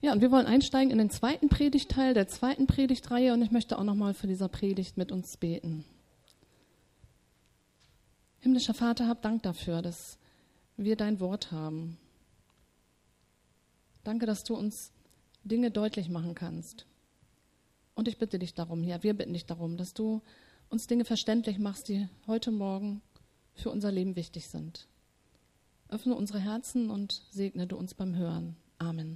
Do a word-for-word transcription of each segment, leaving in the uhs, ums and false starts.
Ja, und wir wollen einsteigen in den zweiten Predigtteil der zweiten Predigtreihe und ich möchte auch nochmal für diese Predigt mit uns beten. Himmlischer Vater, hab Dank dafür, dass wir dein Wort haben. Danke, dass du uns Dinge deutlich machen kannst. Und ich bitte dich darum, ja, wir bitten dich darum, dass du uns Dinge verständlich machst, die heute Morgen für unser Leben wichtig sind. Öffne unsere Herzen und segne du uns beim Hören. Amen.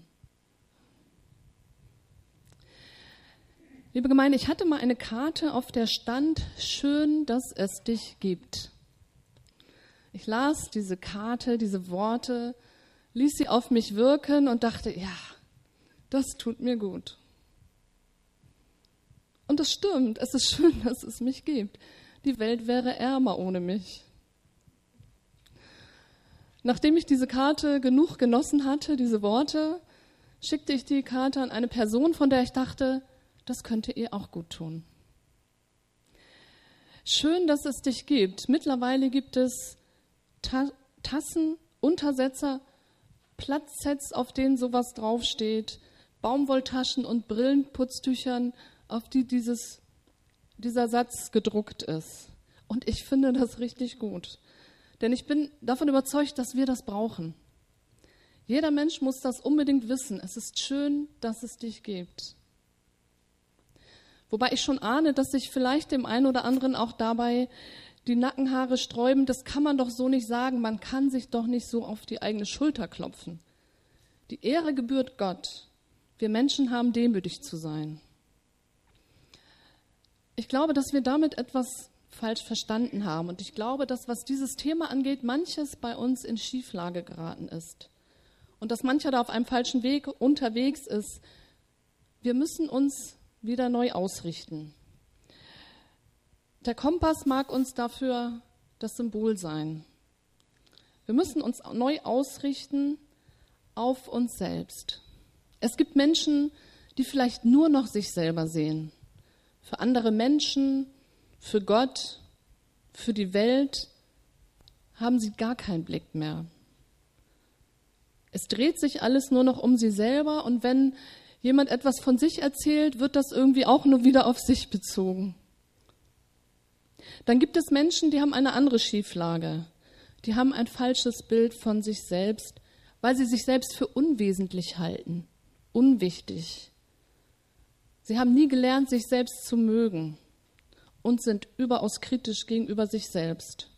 Liebe Gemeinde, ich hatte mal eine Karte, auf der stand, schön, dass es dich gibt. Ich las diese Karte, diese Worte, ließ sie auf mich wirken und dachte, ja, das tut mir gut. Und das stimmt, es ist schön, dass es mich gibt. Die Welt wäre ärmer ohne mich. Nachdem ich diese Karte genug genossen hatte, diese Worte, schickte ich die Karte an eine Person, von der ich dachte, das könnte ihr auch gut tun. Schön, dass es dich gibt. Mittlerweile gibt es Ta- Tassen, Untersetzer, Platzsets, auf denen sowas draufsteht, Baumwolltaschen und Brillenputztüchern, auf die dieses, dieser Satz gedruckt ist. Und ich finde das richtig gut. Denn ich bin davon überzeugt, dass wir das brauchen. Jeder Mensch muss das unbedingt wissen. Es ist schön, dass es dich gibt. Wobei ich schon ahne, dass sich vielleicht dem einen oder anderen auch dabei die Nackenhaare sträuben. Das kann man doch so nicht sagen. Man kann sich doch nicht so auf die eigene Schulter klopfen. Die Ehre gebührt Gott. Wir Menschen haben demütig zu sein. Ich glaube, dass wir damit etwas falsch verstanden haben. Und ich glaube, dass, was dieses Thema angeht, manches bei uns in Schieflage geraten ist. Und dass mancher da auf einem falschen Weg unterwegs ist. Wir müssen uns wieder neu ausrichten. Der Kompass mag uns dafür das Symbol sein. Wir müssen uns neu ausrichten auf uns selbst. Es gibt Menschen, die vielleicht nur noch sich selber sehen. Für andere Menschen, für Gott, für die Welt haben sie gar keinen Blick mehr. Es dreht sich alles nur noch um sie selber und wenn jemand etwas von sich erzählt, wird das irgendwie auch nur wieder auf sich bezogen. Dann gibt es Menschen, die haben eine andere Schieflage. Die haben ein falsches Bild von sich selbst, weil sie sich selbst für unwesentlich halten, unwichtig. Sie haben nie gelernt, sich selbst zu mögen und sind überaus kritisch gegenüber sich selbst.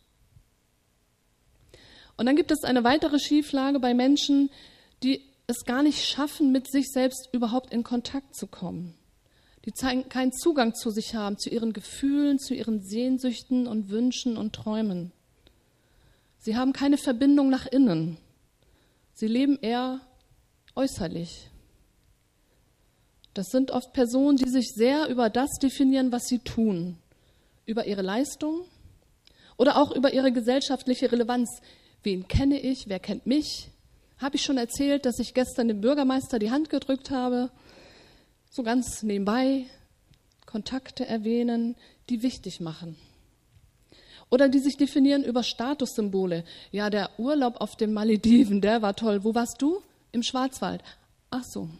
Und dann gibt es eine weitere Schieflage bei Menschen, die es gar nicht schaffen, mit sich selbst überhaupt in Kontakt zu kommen. Die zeigen keinen Zugang zu sich haben, zu ihren Gefühlen, zu ihren Sehnsüchten und Wünschen und Träumen. Sie haben keine Verbindung nach innen. Sie leben eher äußerlich. Das sind oft Personen, die sich sehr über das definieren, was sie tun. Über ihre Leistung oder auch über ihre gesellschaftliche Relevanz. Wen kenne ich? Wer kennt mich? Habe ich schon erzählt, dass ich gestern dem Bürgermeister die Hand gedrückt habe? So ganz nebenbei Kontakte erwähnen, die wichtig machen. Oder die sich definieren über Statussymbole. Ja, der Urlaub auf den Malediven, der war toll. Wo warst du? Im Schwarzwald. Ach so.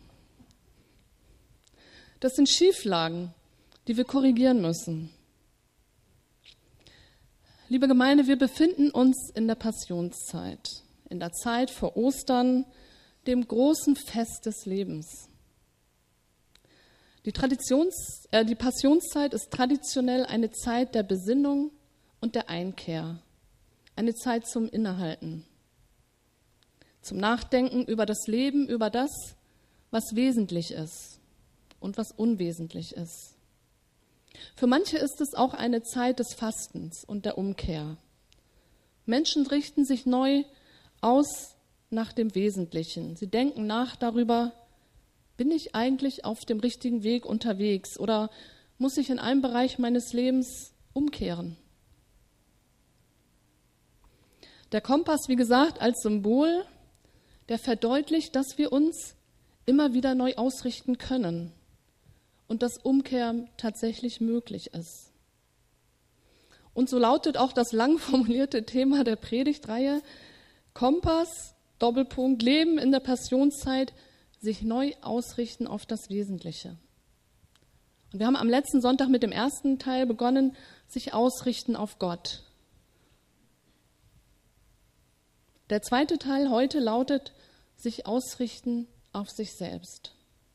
Das sind Schieflagen, die wir korrigieren müssen. Liebe Gemeinde, wir befinden uns in der Passionszeit. In der Zeit vor Ostern, dem großen Fest des Lebens. Die, Traditions, äh, die Passionszeit ist traditionell eine Zeit der Besinnung und der Einkehr, eine Zeit zum Innehalten, zum Nachdenken über das Leben, über das, was wesentlich ist und was unwesentlich ist. Für manche ist es auch eine Zeit des Fastens und der Umkehr. Menschen richten sich neu aus nach dem Wesentlichen. Sie denken nach darüber, bin ich eigentlich auf dem richtigen Weg unterwegs oder muss ich in einem Bereich meines Lebens umkehren? Der Kompass, wie gesagt, als Symbol, der verdeutlicht, dass wir uns immer wieder neu ausrichten können und dass Umkehr tatsächlich möglich ist. Und so lautet auch das lang formulierte Thema der Predigtreihe: Kompass, Doppelpunkt, Leben in der Passionszeit, sich neu ausrichten auf das Wesentliche. Und wir haben am letzten Sonntag mit dem ersten Teil begonnen, sich ausrichten auf Gott. Der zweite Teil heute lautet, sich ausrichten auf sich selbst.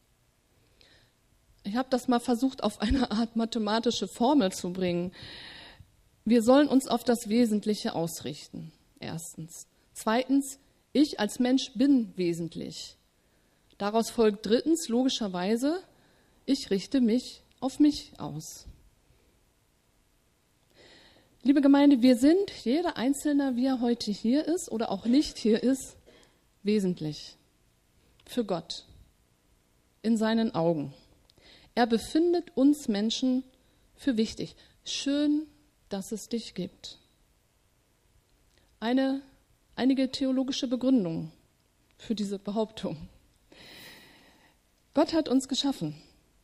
Ich habe das mal versucht, auf eine Art mathematische Formel zu bringen. Wir sollen uns auf das Wesentliche ausrichten, erstens. Zweitens, ich als Mensch bin wesentlich. Daraus folgt drittens, logischerweise, ich richte mich auf mich aus. Liebe Gemeinde, wir sind, jeder Einzelne, wie er heute hier ist oder auch nicht hier ist, wesentlich für Gott in seinen Augen. Er befindet uns Menschen für wichtig. Schön, dass es dich gibt. Eine, einige theologische Begründungen für diese Behauptung. Gott hat uns geschaffen.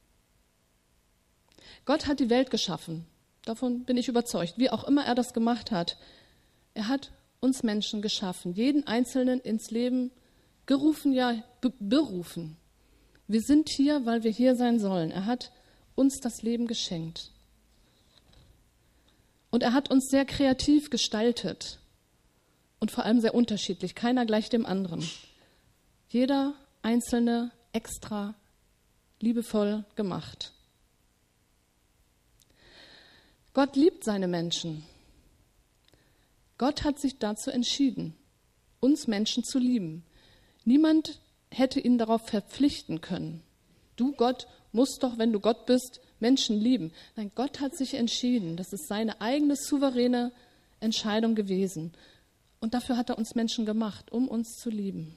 Gott hat die Welt geschaffen. Davon bin ich überzeugt, wie auch immer er das gemacht hat. Er hat uns Menschen geschaffen, jeden Einzelnen ins Leben gerufen, ja be- berufen. Wir sind hier, weil wir hier sein sollen. Er hat uns das Leben geschenkt. Und er hat uns sehr kreativ gestaltet und vor allem sehr unterschiedlich, keiner gleich dem anderen. Jeder Einzelne extra liebevoll gemacht. Gott liebt seine Menschen. Gott hat sich dazu entschieden, uns Menschen zu lieben. Niemand hätte ihn darauf verpflichten können. Du, Gott, musst doch, wenn du Gott bist, Menschen lieben. Nein, Gott hat sich entschieden. Das ist seine eigene souveräne Entscheidung gewesen. Und dafür hat er uns Menschen gemacht, um uns zu lieben.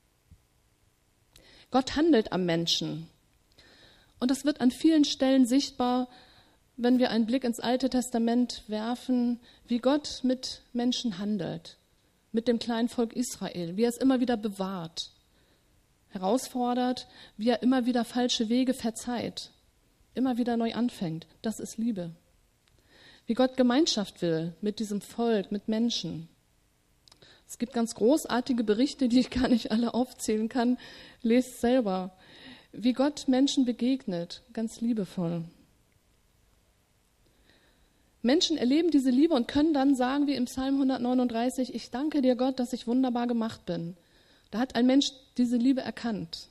Gott handelt am Menschen. Und das wird an vielen Stellen sichtbar, wenn wir einen Blick ins Alte Testament werfen, wie Gott mit Menschen handelt, mit dem kleinen Volk Israel, wie er es immer wieder bewahrt, herausfordert, wie er immer wieder falsche Wege verzeiht, immer wieder neu anfängt. Das ist Liebe. Wie Gott Gemeinschaft will mit diesem Volk, mit Menschen. Es gibt ganz großartige Berichte, die ich gar nicht alle aufzählen kann. Lest selber, wie Gott Menschen begegnet, ganz liebevoll. Menschen erleben diese Liebe und können dann sagen, wie im Psalm hundertneununddreißig, ich danke dir Gott, dass ich wunderbar gemacht bin. Da hat ein Mensch diese Liebe erkannt.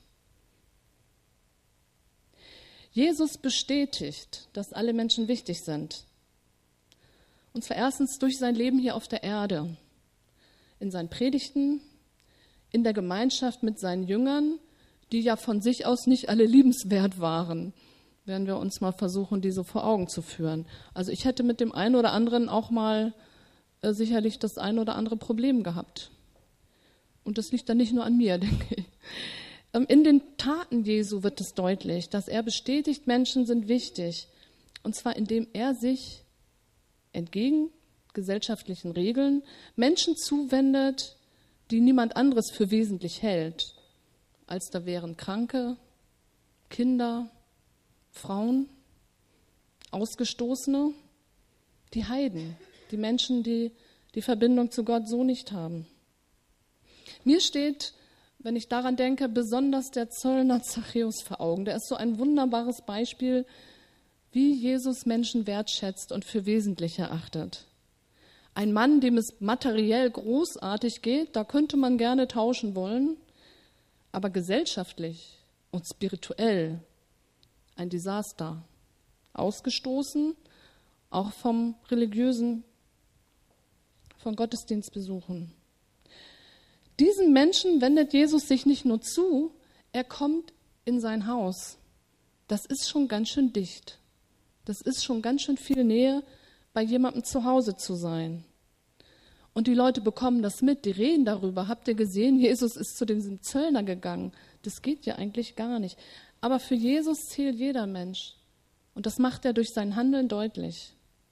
Jesus bestätigt, dass alle Menschen wichtig sind. Und zwar erstens durch sein Leben hier auf der Erde, in seinen Predigten, in der Gemeinschaft mit seinen Jüngern, die ja von sich aus nicht alle liebenswert waren. Werden wir uns mal versuchen, die so vor Augen zu führen. Also ich hätte mit dem einen oder anderen auch mal äh, sicherlich das ein oder andere Problem gehabt. Und das liegt dann nicht nur an mir, denke ich. Ähm, in den Taten Jesu wird es deutlich, dass er bestätigt, Menschen sind wichtig. Und zwar indem er sich entgegen gesellschaftlichen Regeln Menschen zuwendet, die niemand anderes für wesentlich hält, als da wären Kranke, Kinder, Frauen, Ausgestoßene, die Heiden, die Menschen, die die Verbindung zu Gott so nicht haben. Mir steht, wenn ich daran denke, besonders der Zöllner Zachäus vor Augen. Der ist so ein wunderbares Beispiel, wie Jesus Menschen wertschätzt und für wesentlich erachtet. Ein Mann, dem es materiell großartig geht, da könnte man gerne tauschen wollen, aber gesellschaftlich und spirituell ein Desaster, ausgestoßen, auch vom religiösen, von Gottesdienstbesuchen. Diesem Menschen wendet Jesus sich nicht nur zu, er kommt in sein Haus. Das ist schon ganz schön dicht. Das ist schon ganz schön viel Nähe, bei jemandem zu Hause zu sein. Und die Leute bekommen das mit, die reden darüber. Habt ihr gesehen, Jesus ist zu diesem Zöllner gegangen. Das geht ja eigentlich gar nicht. Aber für Jesus zählt jeder Mensch. Und das macht er durch sein Handeln deutlich.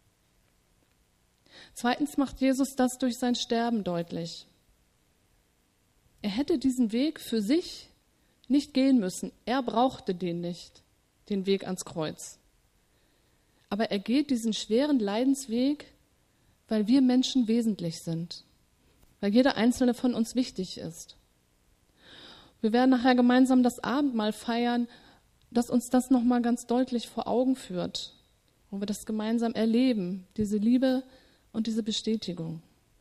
Zweitens macht Jesus das durch sein Sterben deutlich. Er hätte diesen Weg für sich nicht gehen müssen. Er brauchte den nicht, den Weg ans Kreuz. Aber er geht diesen schweren Leidensweg, weil wir Menschen wesentlich sind, weil jeder einzelne von uns wichtig ist. Wir werden nachher gemeinsam das Abendmahl feiern, das uns das nochmal ganz deutlich vor Augen führt, wo wir das gemeinsam erleben, diese Liebe und diese Bestätigung.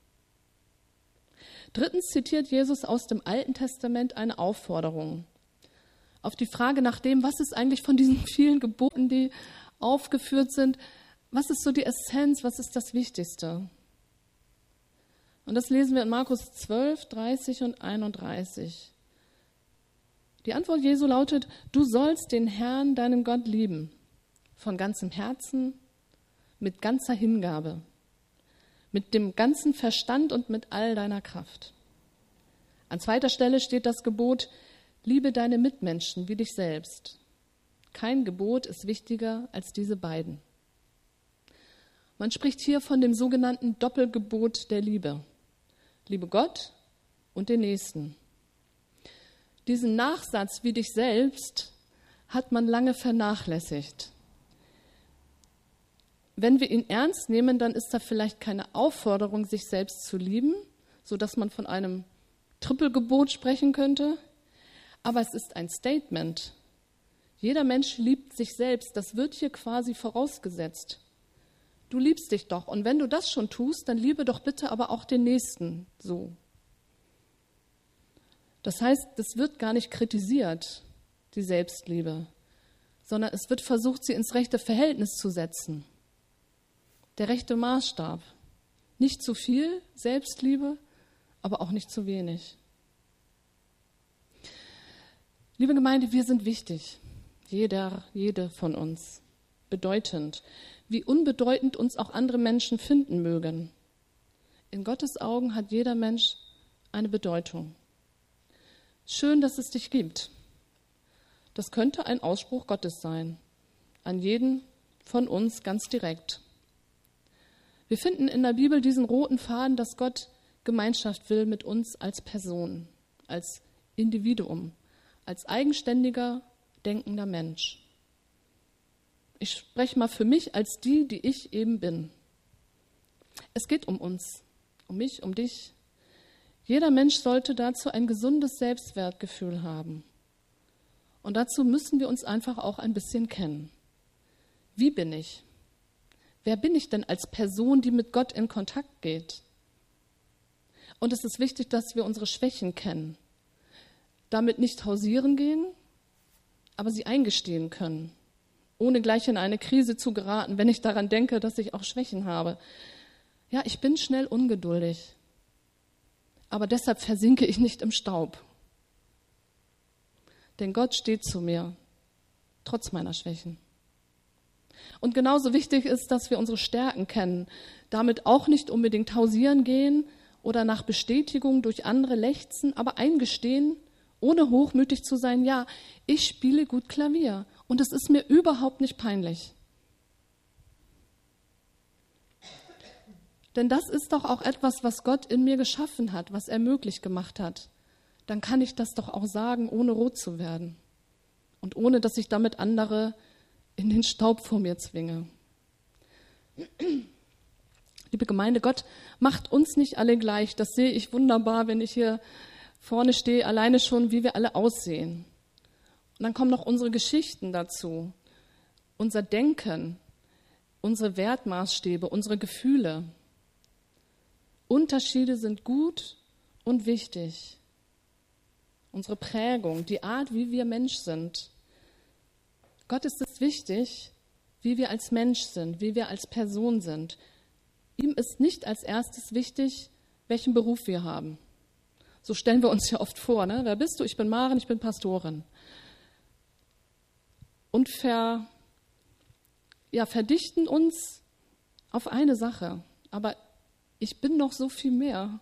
Drittens zitiert Jesus aus dem Alten Testament eine Aufforderung. Auf die Frage nach dem, was ist eigentlich von diesen vielen Geboten, die aufgeführt sind, was ist so die Essenz, was ist das Wichtigste? Und das lesen wir in Markus zwölf, dreißig und einunddreißig. Die Antwort Jesu lautet, du sollst den Herrn, deinen Gott, lieben, von ganzem Herzen, mit ganzer Hingabe, mit dem ganzen Verstand und mit all deiner Kraft. An zweiter Stelle steht das Gebot, liebe deine Mitmenschen wie dich selbst. Kein Gebot ist wichtiger als diese beiden. Man spricht hier von dem sogenannten Doppelgebot der Liebe. Liebe Gott und den Nächsten. Diesen Nachsatz wie dich selbst hat man lange vernachlässigt. Wenn wir ihn ernst nehmen, dann ist da vielleicht keine Aufforderung, sich selbst zu lieben, sodass man von einem Trippelgebot sprechen könnte. Aber es ist ein Statement. Jeder Mensch liebt sich selbst. Das wird hier quasi vorausgesetzt. Du liebst dich doch. Und wenn du das schon tust, dann liebe doch bitte aber auch den Nächsten so. Das heißt, es wird gar nicht kritisiert, die Selbstliebe, sondern es wird versucht, sie ins rechte Verhältnis zu setzen. Der rechte Maßstab. Nicht zu viel Selbstliebe, aber auch nicht zu wenig. Liebe Gemeinde, wir sind wichtig. Jeder, jede von uns. Bedeutend. Wie unbedeutend uns auch andere Menschen finden mögen. In Gottes Augen hat jeder Mensch eine Bedeutung. Schön, dass es dich gibt. Das könnte ein Ausspruch Gottes sein. An jeden von uns ganz direkt. Wir finden in der Bibel diesen roten Faden, dass Gott Gemeinschaft will mit uns als Person, als Individuum, als eigenständiger, denkender Mensch. Ich spreche mal für mich als die, die ich eben bin. Es geht um uns, um mich, um dich. Jeder Mensch sollte dazu ein gesundes Selbstwertgefühl haben. Und dazu müssen wir uns einfach auch ein bisschen kennen. Wie bin ich? Wer bin ich denn als Person, die mit Gott in Kontakt geht? Und es ist wichtig, dass wir unsere Schwächen kennen. Damit nicht hausieren gehen, aber sie eingestehen können, ohne gleich in eine Krise zu geraten, wenn ich daran denke, dass ich auch Schwächen habe. Ja, ich bin schnell ungeduldig, aber deshalb versinke ich nicht im Staub. Denn Gott steht zu mir, trotz meiner Schwächen. Und genauso wichtig ist, dass wir unsere Stärken kennen, damit auch nicht unbedingt hausieren gehen oder nach Bestätigung durch andere lechzen, aber eingestehen, ohne hochmütig zu sein, ja, ich spiele gut Klavier und es ist mir überhaupt nicht peinlich. Denn das ist doch auch etwas, was Gott in mir geschaffen hat, was er möglich gemacht hat. Dann kann ich das doch auch sagen, ohne rot zu werden und ohne, dass ich damit andere in den Staub vor mir zwinge. Liebe Gemeinde, Gott macht uns nicht alle gleich. Das sehe ich wunderbar, wenn ich hier vorne stehe, alleine schon, wie wir alle aussehen. Und dann kommen noch unsere Geschichten dazu, unser Denken, unsere Wertmaßstäbe, unsere Gefühle. Unterschiede sind gut und wichtig. Unsere Prägung, die Art, wie wir Mensch sind. Gott ist es wichtig, wie wir als Mensch sind, wie wir als Person sind. Ihm ist nicht als erstes wichtig, welchen Beruf wir haben. So stellen wir uns ja oft vor, ne? Wer bist du? Ich bin Maren, ich bin Pastorin. Und ver, ja, verdichten uns auf eine Sache. Aber ich bin noch so viel mehr.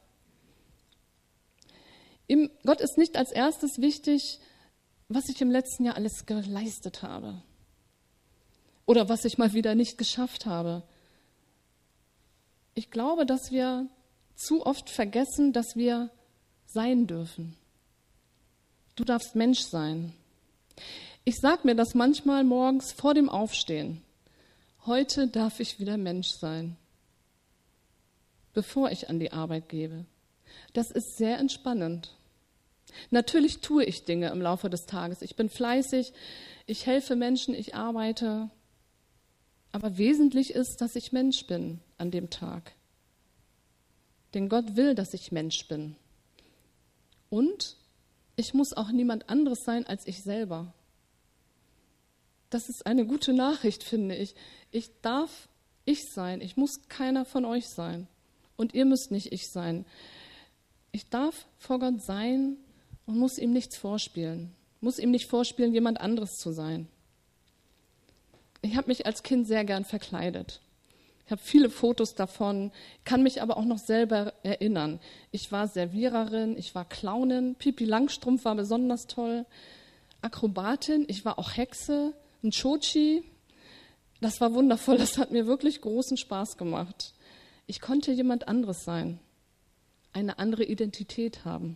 Ihm, Gott ist nicht als erstes wichtig, was ich im letzten Jahr alles geleistet habe. Oder was ich mal wieder nicht geschafft habe. Ich glaube, dass wir zu oft vergessen, dass wir sein dürfen. Du darfst Mensch sein. Ich sage mir das manchmal morgens vor dem Aufstehen. Heute darf ich wieder Mensch sein, bevor ich an die Arbeit gehe. Das ist sehr entspannend. Natürlich tue ich Dinge im Laufe des Tages. Ich bin fleißig, ich helfe Menschen, ich arbeite. Aber wesentlich ist, dass ich Mensch bin an dem Tag. Denn Gott will, dass ich Mensch bin. Und ich muss auch niemand anderes sein als ich selber. Das ist eine gute Nachricht, finde ich. Ich darf ich sein. Ich muss keiner von euch sein. Und ihr müsst nicht ich sein. Ich darf vor Gott sein und muss ihm nichts vorspielen. Muss ihm nicht vorspielen, jemand anderes zu sein. Ich habe mich als Kind sehr gern verkleidet. Ich habe viele Fotos davon, kann mich aber auch noch selber erinnern. Ich war Serviererin, ich war Clownin, Pippi Langstrumpf war besonders toll, Akrobatin, ich war auch Hexe, ein Chochi. Das war wundervoll, das hat mir wirklich großen Spaß gemacht. Ich konnte jemand anderes sein, eine andere Identität haben.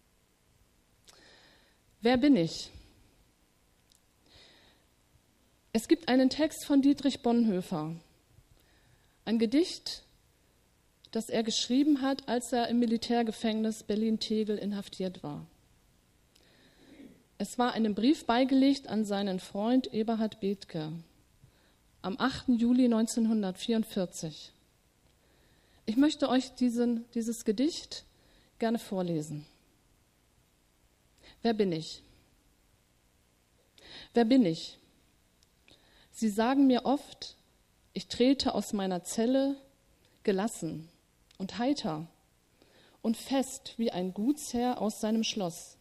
Wer bin ich? Es gibt einen Text von Dietrich Bonhoeffer, ein Gedicht, das er geschrieben hat, als er im Militärgefängnis Berlin-Tegel inhaftiert war. Es war einem Brief beigelegt an seinen Freund Eberhard Bethge am achten Juli neunzehnhundertvierundvierzig. Ich möchte euch diesen, dieses Gedicht gerne vorlesen. Wer bin ich? Wer bin ich? Sie sagen mir oft, ich trete aus meiner Zelle gelassen und heiter und fest wie ein Gutsherr aus seinem Schloss.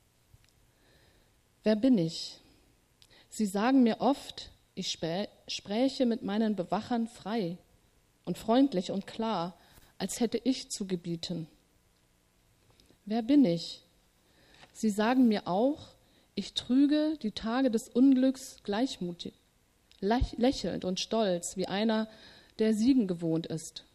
Wer bin ich? Sie sagen mir oft, ich spä- spräche mit meinen Bewachern frei und freundlich und klar, als hätte ich zu gebieten. Wer bin ich? Sie sagen mir auch, ich trüge die Tage des Unglücks gleichmutig, lächelnd und stolz, wie einer, der Siegen gewohnt ist.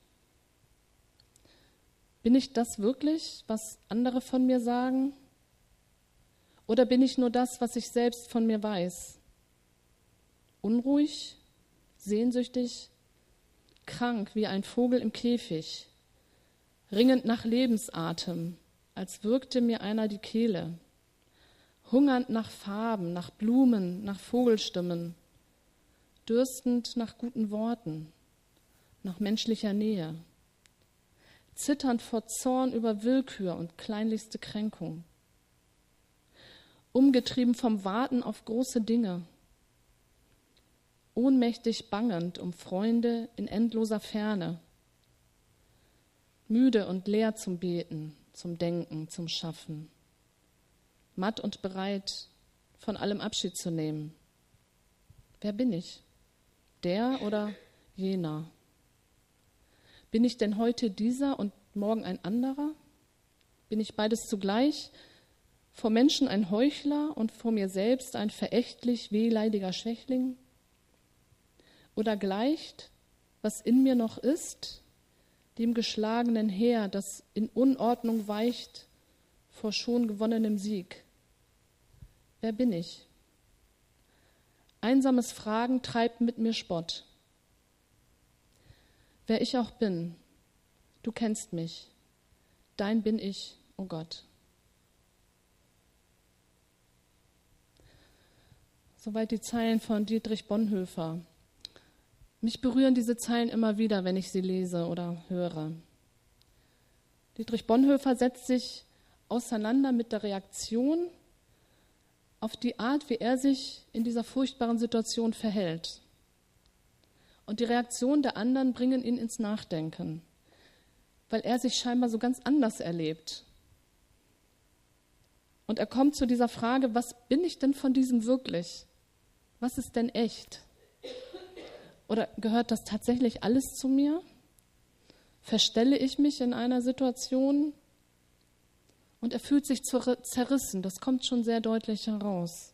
Bin ich das wirklich, was andere von mir sagen? Oder bin ich nur das, was ich selbst von mir weiß? Unruhig, sehnsüchtig, krank wie ein Vogel im Käfig, ringend nach Lebensatem, als würgte mir einer die Kehle, hungernd nach Farben, nach Blumen, nach Vogelstimmen, dürstend nach guten Worten, nach menschlicher Nähe, zitternd vor Zorn über Willkür und kleinlichste Kränkung, umgetrieben vom Warten auf große Dinge, ohnmächtig bangend um Freunde in endloser Ferne, müde und leer zum Beten, zum Denken, zum Schaffen, matt und bereit, von allem Abschied zu nehmen. Wer bin ich? Der oder jener? Bin ich denn heute dieser und morgen ein anderer? Bin ich beides zugleich? Vor Menschen ein Heuchler und vor mir selbst ein verächtlich wehleidiger Schwächling? Oder gleicht, was in mir noch ist, dem geschlagenen Heer, das in Unordnung weicht vor schon gewonnenem Sieg? Wer bin ich? Einsames Fragen treibt mit mir Spott. Wer ich auch bin, du kennst mich, dein bin ich, o Gott. Soweit die Zeilen von Dietrich Bonhoeffer. Mich berühren diese Zeilen immer wieder, wenn ich sie lese oder höre. Dietrich Bonhoeffer setzt sich auseinander mit der Reaktion auf die Art, wie er sich in dieser furchtbaren Situation verhält. Und die Reaktionen der anderen bringen ihn ins Nachdenken, weil er sich scheinbar so ganz anders erlebt. Und er kommt zu dieser Frage, was bin ich denn von diesem wirklich? Was ist denn echt? Oder gehört das tatsächlich alles zu mir? Verstelle ich mich in einer Situation? Und er fühlt sich zerrissen, das kommt schon sehr deutlich heraus.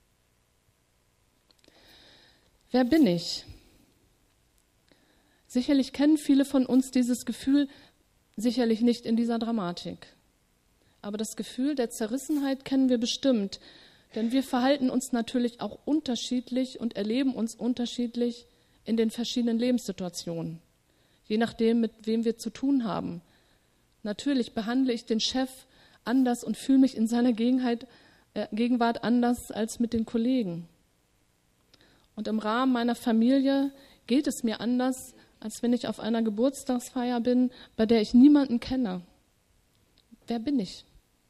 Wer bin ich? Sicherlich kennen viele von uns dieses Gefühl, sicherlich nicht in dieser Dramatik. Aber das Gefühl der Zerrissenheit kennen wir bestimmt, denn wir verhalten uns natürlich auch unterschiedlich und erleben uns unterschiedlich in den verschiedenen Lebenssituationen, je nachdem, mit wem wir zu tun haben. Natürlich behandle ich den Chef anders und fühle mich in seiner Gegenheit, äh, Gegenwart anders als mit den Kollegen. Und im Rahmen meiner Familie geht es mir anders, als wenn ich auf einer Geburtstagsfeier bin, bei der ich niemanden kenne. Wer bin ich?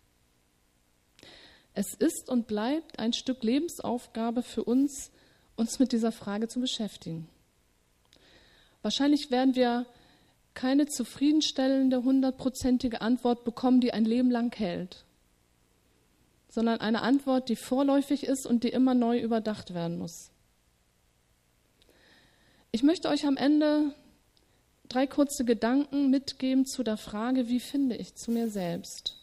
Es ist und bleibt ein Stück Lebensaufgabe für uns, uns mit dieser Frage zu beschäftigen. Wahrscheinlich werden wir keine zufriedenstellende, hundertprozentige Antwort bekommen, die ein Leben lang hält, sondern eine Antwort, die vorläufig ist und die immer neu überdacht werden muss. Ich möchte euch am Ende drei kurze Gedanken mitgeben zu der Frage, wie finde ich zu mir selbst?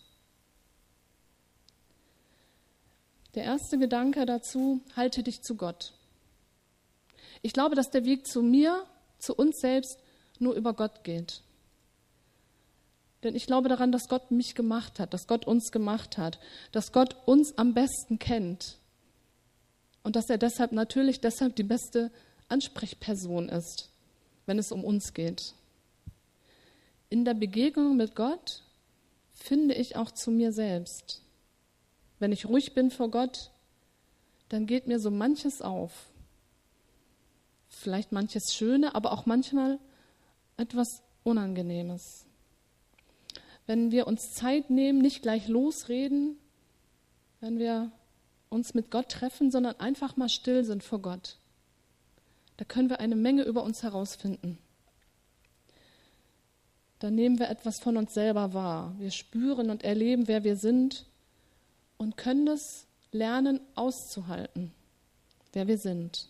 Der erste Gedanke dazu, halte dich zu Gott. Ich glaube, dass der Weg zu mir, zu uns selbst, nur über Gott geht. Denn ich glaube daran, dass Gott mich gemacht hat, dass Gott uns gemacht hat, dass Gott uns am besten kennt und dass er deshalb natürlich deshalb die beste Ansprechperson ist, wenn es um uns geht. In der Begegnung mit Gott finde ich auch zu mir selbst. Wenn ich ruhig bin vor Gott, dann geht mir so manches auf. Vielleicht manches Schöne, aber auch manchmal etwas Unangenehmes. Wenn wir uns Zeit nehmen, nicht gleich losreden, wenn wir uns mit Gott treffen, sondern einfach mal still sind vor Gott, da können wir eine Menge über uns herausfinden. Da nehmen wir etwas von uns selber wahr. Wir spüren und erleben, wer wir sind und können es lernen, auszuhalten, wer wir sind.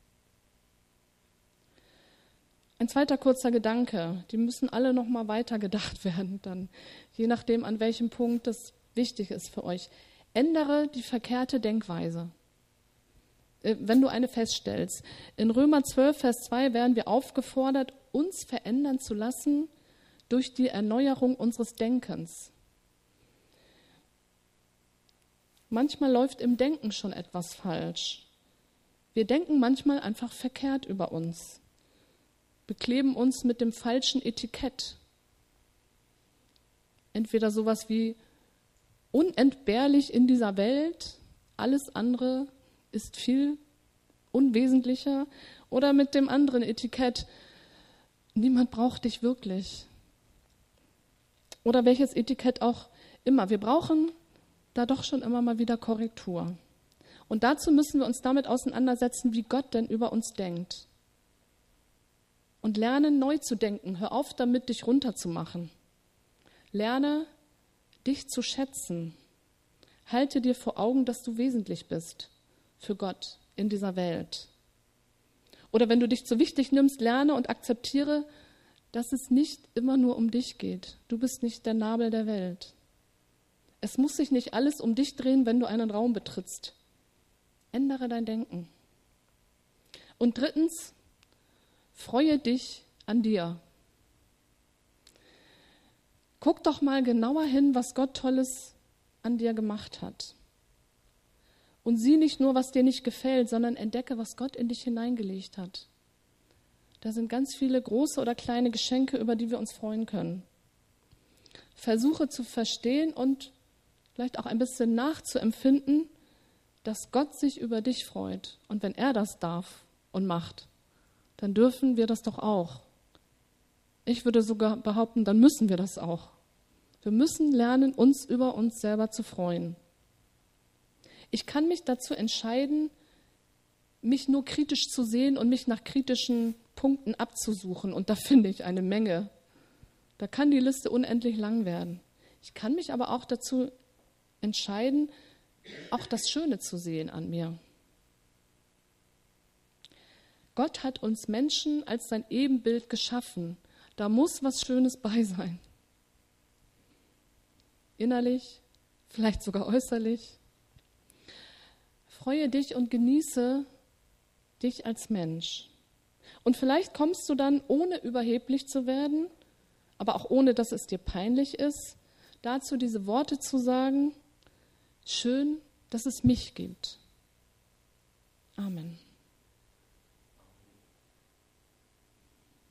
Ein zweiter kurzer Gedanke, die müssen alle noch mal weiter gedacht werden, dann, je nachdem, an welchem Punkt das wichtig ist für euch. Ändere die verkehrte Denkweise, wenn du eine feststellst. In Römer zwölf, Vers zwei werden wir aufgefordert, uns verändern zu lassen durch die Erneuerung unseres Denkens. Manchmal läuft im Denken schon etwas falsch. Wir denken manchmal einfach verkehrt über uns. Bekleben uns mit dem falschen Etikett. Entweder sowas wie unentbehrlich in dieser Welt, alles andere ist viel unwesentlicher, oder mit dem anderen Etikett, niemand braucht dich wirklich. Oder welches Etikett auch immer. Wir brauchen da doch schon immer mal wieder Korrektur. Und dazu müssen wir uns damit auseinandersetzen, wie Gott denn über uns denkt. Und lernen, neu zu denken. Hör auf damit, dich runterzumachen. Lerne, dich zu schätzen. Halte dir vor Augen, dass du wesentlich bist für Gott in dieser Welt. Oder wenn du dich zu wichtig nimmst, lerne und akzeptiere, dass es nicht immer nur um dich geht. Du bist nicht der Nabel der Welt. Es muss sich nicht alles um dich drehen, wenn du einen Raum betrittst. Ändere dein Denken. Und drittens, freue dich an dir. Guck doch mal genauer hin, was Gott Tolles an dir gemacht hat. Und sieh nicht nur, was dir nicht gefällt, sondern entdecke, was Gott in dich hineingelegt hat. Da sind ganz viele große oder kleine Geschenke, über die wir uns freuen können. Versuche zu verstehen und vielleicht auch ein bisschen nachzuempfinden, dass Gott sich über dich freut. Und wenn er das darf und macht, dann dürfen wir das doch auch. Ich würde sogar behaupten, dann müssen wir das auch. Wir müssen lernen, uns über uns selber zu freuen. Ich kann mich dazu entscheiden, mich nur kritisch zu sehen und mich nach kritischen Punkten abzusuchen. Und da finde ich eine Menge. Da kann die Liste unendlich lang werden. Ich kann mich aber auch dazu entscheiden, auch das Schöne zu sehen an mir. Gott hat uns Menschen als sein Ebenbild geschaffen. Da muss was Schönes bei sein. Innerlich, vielleicht sogar äußerlich. Freue dich und genieße dich als Mensch. Und vielleicht kommst du dann, ohne überheblich zu werden, aber auch ohne, dass es dir peinlich ist, dazu diese Worte zu sagen: Schön, dass es mich gibt. Amen.